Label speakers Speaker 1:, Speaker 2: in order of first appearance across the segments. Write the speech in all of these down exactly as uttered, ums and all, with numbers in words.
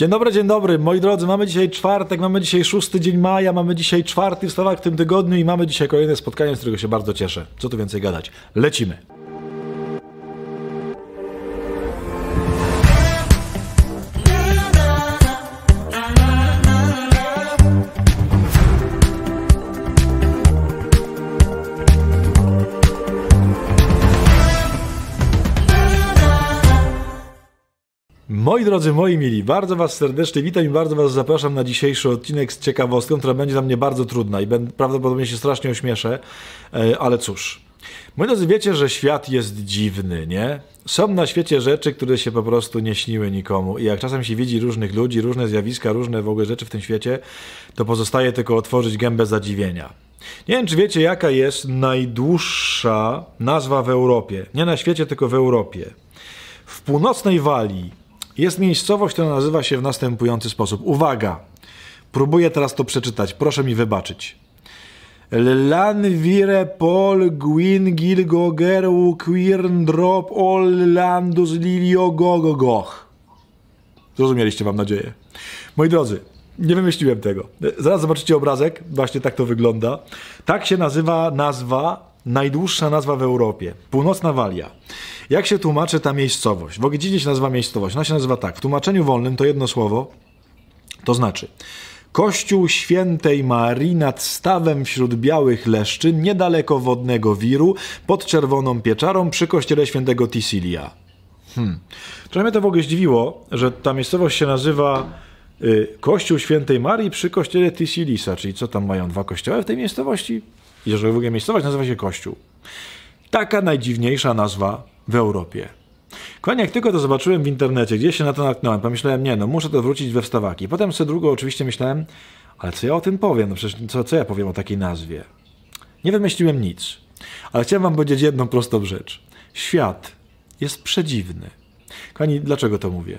Speaker 1: Dzień dobry, dzień dobry, moi drodzy, mamy dzisiaj czwartek, mamy dzisiaj szósty dzień maja, mamy dzisiaj czwarty wstawak w tym tygodniu i mamy dzisiaj kolejne spotkanie, z którego się bardzo cieszę. Co tu więcej gadać? Lecimy. Moi drodzy, moi mili, bardzo was serdecznie witam i bardzo was zapraszam na dzisiejszy odcinek z ciekawostką, która będzie dla mnie bardzo trudna i prawdopodobnie się strasznie ośmieszę, ale cóż. Moi drodzy, wiecie, że świat jest dziwny, nie? Są na świecie rzeczy, które się po prostu nie śniły nikomu i jak czasem się widzi różnych ludzi, różne zjawiska, różne w ogóle rzeczy w tym świecie, to pozostaje tylko otworzyć gębę zadziwienia. Nie wiem, czy wiecie, jaka jest najdłuższa nazwa w Europie. Nie na świecie, tylko w Europie. W północnej Walii jest miejscowość, która nazywa się w następujący sposób. Uwaga! Próbuję teraz to przeczytać. Proszę mi wybaczyć. Lanvire Pol Gwyn Gilgoger Quirn Drop Ol Landus Lilio Gogogoch. Zrozumieliście, mam nadzieję. Moi drodzy, nie wymyśliłem tego. Zaraz zobaczycie obrazek. Właśnie tak to wygląda. Tak się nazywa nazwa, najdłuższa nazwa w Europie. Północna Walia. Jak się tłumaczy ta miejscowość? W ogóle dziwnie się nazywa miejscowość. Ona się nazywa tak. W tłumaczeniu wolnym to jedno słowo, to znaczy Kościół Świętej Marii nad stawem wśród białych leszczyn, niedaleko wodnego wiru, pod czerwoną pieczarą przy kościele świętego Tisilia. Hmm. Trochę mnie to w ogóle zdziwiło, że ta miejscowość się nazywa y, Kościół Świętej Marii przy kościele Tisilisa, czyli co tam mają dwa kościoły w tej miejscowości? Jeżeli w ogóle miejscowość nazywa się Kościół. Taka najdziwniejsza nazwa w Europie. Kochani, jak tylko to zobaczyłem w internecie, gdzieś się na to natknąłem, pomyślałem, nie no, muszę to wrócić we wstawaki. Potem sobie długo oczywiście myślałem, ale co ja o tym powiem? No przecież co, co ja powiem o takiej nazwie? Nie wymyśliłem nic. Ale chciałem wam powiedzieć jedną prostą rzecz. Świat jest przedziwny. Kochani, dlaczego to mówię?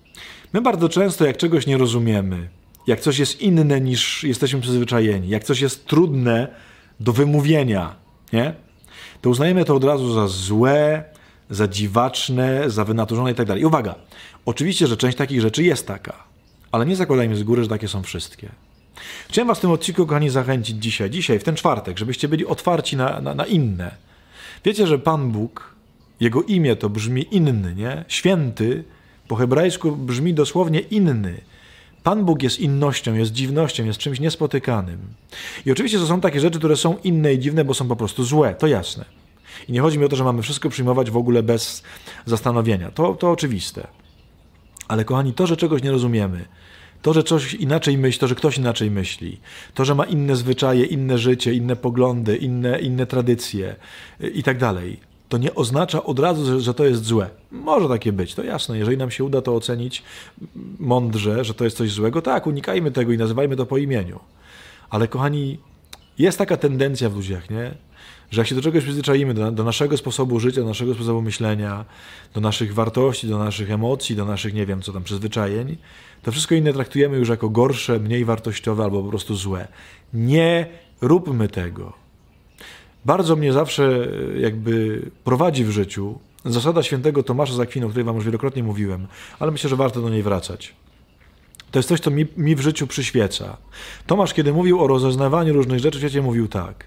Speaker 1: My bardzo często, jak czegoś nie rozumiemy, jak coś jest inne niż jesteśmy przyzwyczajeni, jak coś jest trudne do wymówienia, nie? To uznajemy to od razu za złe, za dziwaczne, za wynaturzone i tak dalej. I uwaga, oczywiście, że część takich rzeczy jest taka, ale nie zakładajmy z góry, że takie są wszystkie. Chciałem was w tym odcinku, kochani, zachęcić dzisiaj, dzisiaj, w ten czwartek, żebyście byli otwarci na, na, na inne. Wiecie, że Pan Bóg, Jego imię to brzmi inny, nie? Święty po hebrajsku brzmi dosłownie inny. Pan Bóg jest innością, jest dziwnością, jest czymś niespotykanym. I oczywiście to są takie rzeczy, które są inne i dziwne, bo są po prostu złe, to jasne. I nie chodzi mi o to, że mamy wszystko przyjmować w ogóle bez zastanowienia. To, to oczywiste. Ale kochani, to, że czegoś nie rozumiemy, to, że coś inaczej myśli, to, że ktoś inaczej myśli, to, że ma inne zwyczaje, inne życie, inne poglądy, inne, inne tradycje i tak dalej, to nie oznacza od razu, że, że to jest złe. Może takie być, to jasne. Jeżeli nam się uda to ocenić mądrze, że to jest coś złego, tak, unikajmy tego i nazywajmy to po imieniu. Ale kochani, jest taka tendencja w ludziach, nie? Że jak się do czegoś przyzwyczaimy, do, do naszego sposobu życia, do naszego sposobu myślenia, do naszych wartości, do naszych emocji, do naszych, nie wiem co tam, przyzwyczajeń, to wszystko inne traktujemy już jako gorsze, mniej wartościowe albo po prostu złe. Nie róbmy tego. Bardzo mnie zawsze jakby prowadzi w życiu zasada świętego Tomasza z Akwinu, o której wam już wielokrotnie mówiłem, ale myślę, że warto do niej wracać. To jest coś, co mi, mi w życiu przyświeca. Tomasz, kiedy mówił o rozeznawaniu różnych rzeczy, w świecie mówił tak.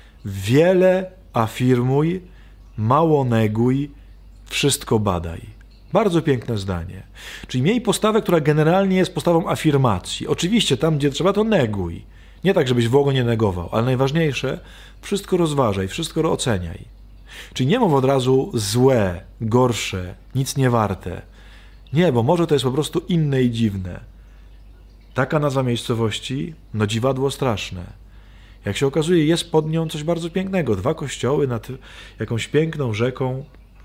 Speaker 1: Wiele afirmuj, mało neguj, wszystko badaj. Bardzo piękne zdanie. Czyli miej postawę, która generalnie jest postawą afirmacji. Oczywiście tam, gdzie trzeba, to neguj. Nie tak, żebyś w ogóle nie negował, ale najważniejsze, wszystko rozważaj, wszystko oceniaj. Czyli nie mów od razu złe, gorsze, nic nie warte. Nie, bo może to jest po prostu inne i dziwne. Taka nazwa miejscowości, no dziwadło straszne. Jak się okazuje, jest pod nią coś bardzo pięknego. Dwa kościoły nad jakąś piękną rzeką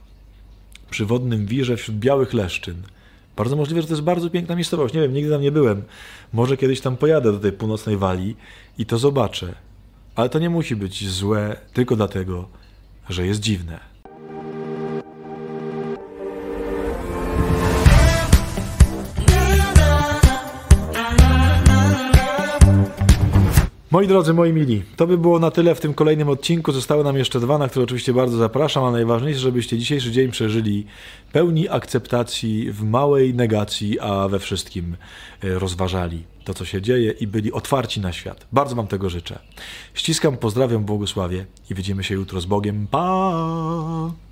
Speaker 1: przy wodnym wirze wśród białych leszczyn. Bardzo możliwe, że to jest bardzo piękna miejscowość. Nie wiem, nigdy tam nie byłem. Może kiedyś tam pojadę do tej północnej Walii i to zobaczę. Ale to nie musi być złe tylko dlatego, że jest dziwne. Moi drodzy, moi mili, to by było na tyle w tym kolejnym odcinku. Zostały nam jeszcze dwa, na które oczywiście bardzo zapraszam, a najważniejsze, żebyście dzisiejszy dzień przeżyli pełni akceptacji, w małej negacji, a we wszystkim rozważali to, co się dzieje i byli otwarci na świat. Bardzo wam tego życzę. Ściskam, pozdrawiam, błogosławię i widzimy się jutro z Bogiem. Pa!